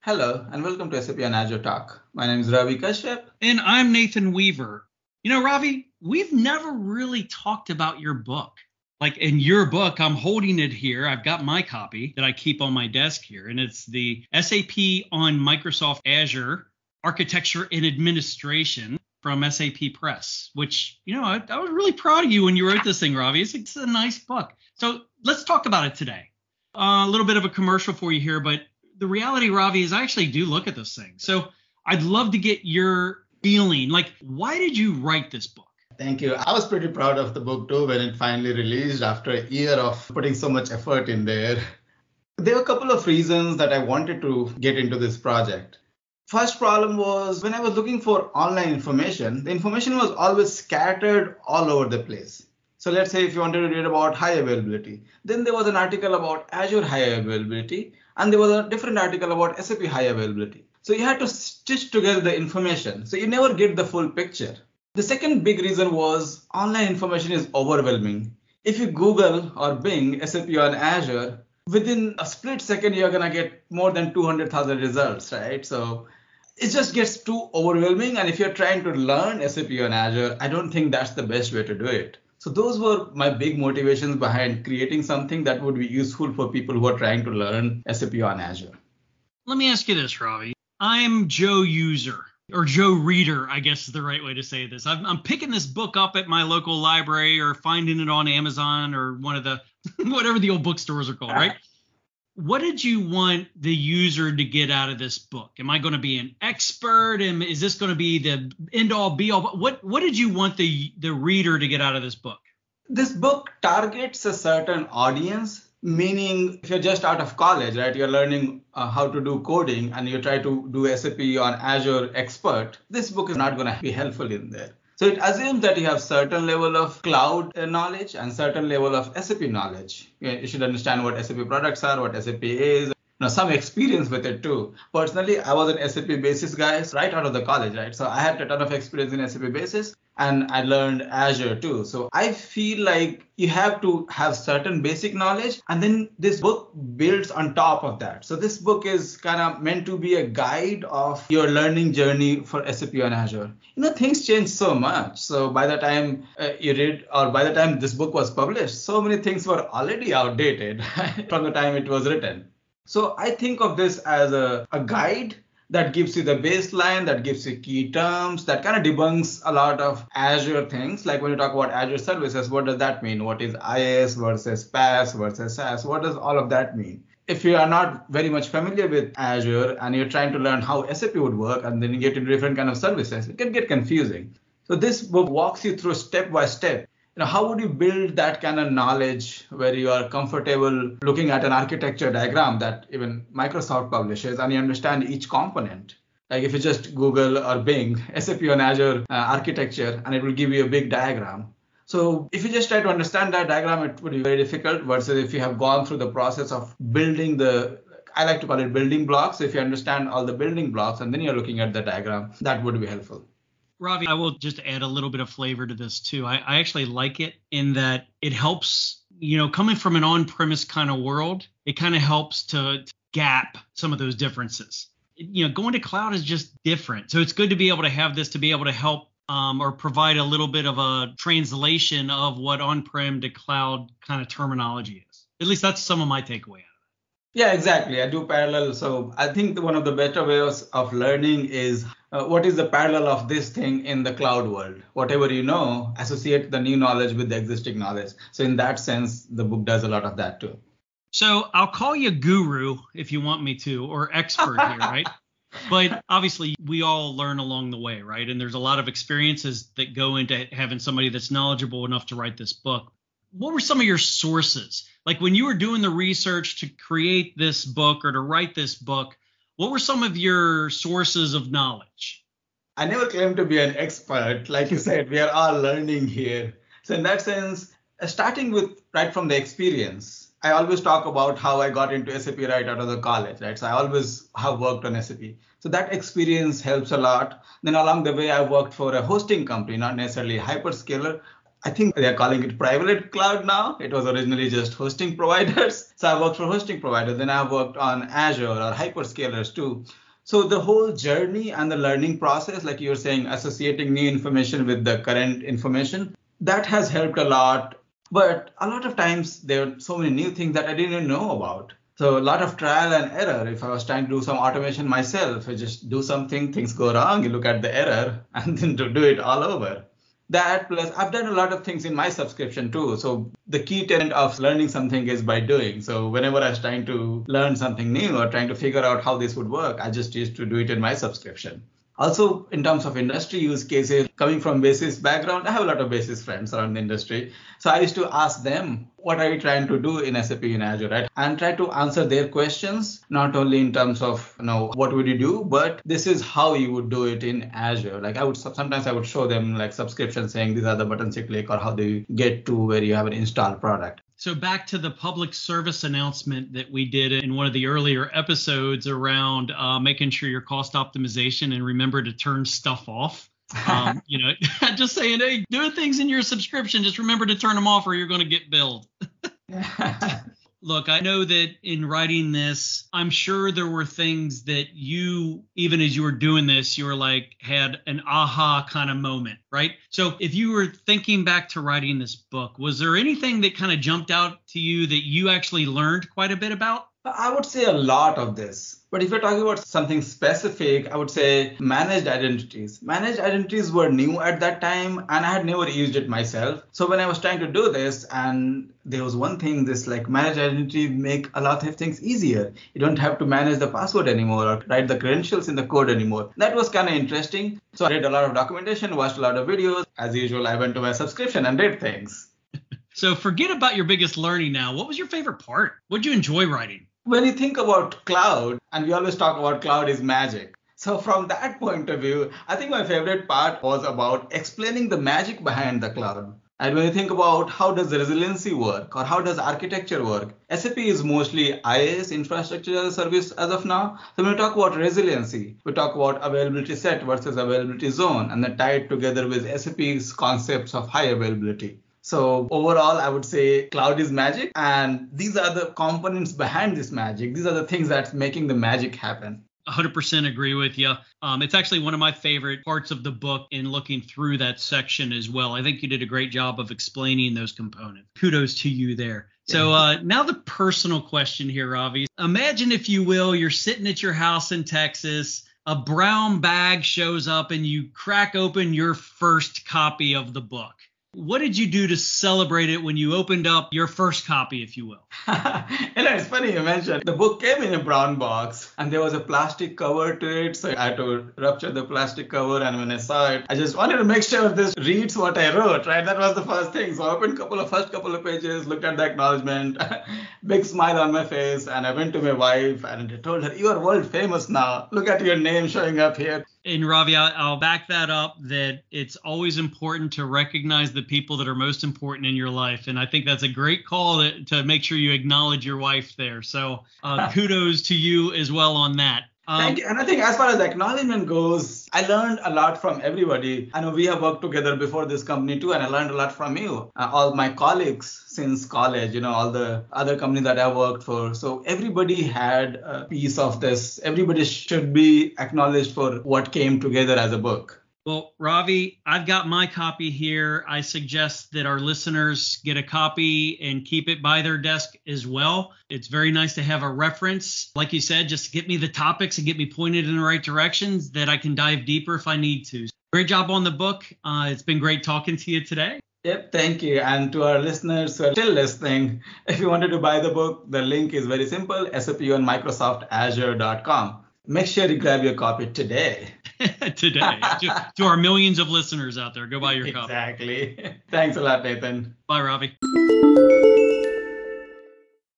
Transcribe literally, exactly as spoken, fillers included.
Hello and welcome to S A P on Azure Talk. My name is Ravi Kashyap. And I'm Nathan Weaver. You know, Ravi, we've never really talked about your book. Like in your book, I'm holding it here. I've got my copy that I keep on my desk here, and it's the S A P on Microsoft Azure Architecture and Administration from S A P Press, which, you know, I, I was really proud of you when you wrote this thing, Ravi. It's, it's a nice book. So let's talk about it today. Uh, a little bit of a commercial for you here, but the reality, Ravi, is I actually do look at this thing. So I'd love to get your feeling. Like, why did you write this book? Thank you. I was pretty proud of the book too when it finally released after a year of putting so much effort in there. There were a couple of reasons that I wanted to get into this project. First problem was when I was looking for online information, the information was always scattered all over the place. So let's say if you wanted to read about high availability, then there was an article about Azure high availability, and there was a different article about S A P high availability. So you had to stitch together the information. So you never get the full picture. The second big reason was online information is overwhelming. If you Google or Bing S A P on Azure, within a split second, you're going to get more than two hundred thousand results, right? So it just gets too overwhelming. And if you're trying to learn S A P on Azure, I don't think that's the best way to do it. So those were my big motivations behind creating something that would be useful for people who are trying to learn S A P on Azure. Let me ask you this, Ravi. I'm Joe User, or Joe Reader, I guess is the right way to say this. I'm, I'm picking this book up at my local library or finding it on Amazon or one of the, whatever the old bookstores are called, right? What did you want the user to get out of this book? Am I going to be an expert? And is this going to be the end all be all? What what did you want the, the reader to get out of this book? This book targets a certain audience, meaning if you're just out of college, right, you're learning uh, how to do coding and you try to do S A P on Azure Expert, this book is not going to be helpful in there. So it assumes that you have certain level of cloud knowledge and certain level of S A P knowledge. You should understand what S A P products are, what S A P is, you know, some experience with it too. Personally, I was an S A P Basis guy right out of the college, right? So I had a ton of experience in S A P Basis and I learned Azure too. So I feel like you have to have certain basic knowledge and then this book builds on top of that. So this book is kind of meant to be a guide of your learning journey for S A P on Azure. You know, things change so much. So by the time uh, you read or by the time this book was published, so many things were already outdated from the time it was written. So I think of this as a, a guide that gives you the baseline, that gives you key terms, that kind of debunks a lot of Azure things. Like when you talk about Azure services, what does that mean? What is IaaS versus PaaS versus SaaS? What does all of that mean? If you are not very much familiar with Azure and you're trying to learn how S A P would work and then you get into different kind of services, it can get confusing. So this book walks you through step by step. You know, how would you build that kind of knowledge where you are comfortable looking at an architecture diagram that even Microsoft publishes and you understand each component? Like if you just Google or Bing S A P on Azure uh, architecture and it will give you a big diagram. So if you just try to understand that diagram, it would be very difficult versus if you have gone through the process of building the, I like to call it building blocks. So if you understand all the building blocks and then you're looking at the diagram, that would be helpful. Ravi, I will just add a little bit of flavor to this too. I, I actually like it in that it helps, you know, coming from an on-premise kind of world, it kind of helps to, to gap some of those differences. You know, going to cloud is just different. So it's good to be able to have this to be able to help um, or provide a little bit of a translation of what on-prem to cloud kind of terminology is. At least that's some of my takeaway. Yeah, exactly. I do parallel. So I think one of the better ways of learning is uh, what is the parallel of this thing in the cloud world? Whatever you know, associate the new knowledge with the existing knowledge. So in that sense, the book does a lot of that too. So I'll call you guru if you want me to, or expert here, right? But obviously, we all learn along the way, right? And there's a lot of experiences that go into having somebody that's knowledgeable enough to write this book. What were some of your sources? Like when you were doing the research to create this book or to write this book, what were some of your sources of knowledge? I never claimed to be an expert. Like you said, we are all learning here. So in that sense, starting with right from the experience, I always talk about how I got into S A P right out of the college, right? So I always have worked on S A P. So that experience helps a lot. Then along the way, I worked for a hosting company, not necessarily a hyperscaler, I think they're calling it private cloud now. It was originally just hosting providers. So I worked for hosting providers. Then I worked on Azure or hyperscalers too. So the whole journey and the learning process, like you're saying, associating new information with the current information, that has helped a lot. But a lot of times there are so many new things that I didn't even know about. So a lot of trial and error. If I was trying to do some automation myself, I just do something, things go wrong, you look at the error and then to do it all over. That plus I've done a lot of things in my subscription too. So the key tenet of learning something is by doing. So whenever I was trying to learn something new or trying to figure out how this would work, I just used to do it in my subscription. Also, in terms of industry use cases, coming from basis background, I have a lot of basis friends around the industry. So I used to ask them, what are you trying to do in S A P in Azure, right? And try to answer their questions, not only in terms of, you know, what would you do, but this is how you would do it in Azure. Like I would, sometimes I would show them like subscription saying these are the buttons you click or how do you get to where you have an installed product. So back to the public service announcement that we did in one of the earlier episodes around uh, making sure your cost optimization and remember to turn stuff off. Um, you know, just saying, hey, doing things in your subscription, just remember to turn them off or you're going to get billed. Look, I know that in writing this, I'm sure there were things that you, even as you were doing this, you were like, had an aha kind of moment, right? So if you were thinking back to writing this book, was there anything that kind of jumped out to you that you actually learned quite a bit about? I would say a lot of this. But if you're talking about something specific, I would say managed identities. Managed identities were new at that time, and I had never used it myself. So when I was trying to do this, and there was one thing, this like managed identity make a lot of things easier. You don't have to manage the password anymore or write the credentials in the code anymore. That was kind of interesting. So I read a lot of documentation, watched a lot of videos. As usual, I went to my subscription and did things. So forget about your biggest learning now. What was your favorite part? What did you enjoy writing? When you think about cloud, and we always talk about cloud is magic. So from that point of view, I think my favorite part was about explaining the magic behind the cloud. And when you think about how does resiliency work or how does architecture work, S A P is mostly I A S, infrastructure as a service as of now. So when we talk about resiliency, we talk about availability set versus availability zone and then tie it together with S A P's concepts of high availability. So overall, I would say cloud is magic, and these are the components behind this magic. These are the things that's making the magic happen. one hundred percent agree with you. Um, it's actually one of my favorite parts of the book in looking through that section as well. I think you did a great job of explaining those components. Kudos to you there. So uh, now the personal question here, Ravi. Imagine, if you will, you're sitting at your house in Texas. A brown bag shows up and you crack open your first copy of the book. What did you do to celebrate it when you opened up your first copy, if you will? You know, it's funny you mentioned the book came in a brown box and there was a plastic cover to it. So I had to rupture the plastic cover. And when I saw it, I just wanted to make sure this reads what I wrote, right? That was the first thing. So I opened a couple of first couple of pages, looked at the acknowledgement, big smile on my face. And I went to my wife and I told her, you are world famous now. Look at your name showing up here. And Ravi, I'll back that up, that it's always important to recognize the people that are most important in your life. And I think that's a great call to, to make sure you acknowledge your wife there. So uh, kudos to you as well on that. Um, Thank you. And I think as far as acknowledgement goes, I learned a lot from everybody. I know we have worked together before this company too, and I learned a lot from you. Uh, all my colleagues since college, you know, all the other companies that I worked for. So everybody had a piece of this. Everybody should be acknowledged for what came together as a book. Well, Ravi, I've got my copy here. I suggest that our listeners get a copy and keep it by their desk as well. It's very nice to have a reference, like you said, just to get me the topics and get me pointed in the right directions that I can dive deeper if I need to. Great job on the book. Uh, it's been great talking to you today. Yep, thank you. And to our listeners who are still listening, if you wanted to buy the book, the link is very simple, S A P on Microsoft Azure dot com. Make sure you grab your copy today. today. to, to our millions of listeners out there, go buy your copy. Exactly. Thanks a lot, Nathan. Bye, Ravi.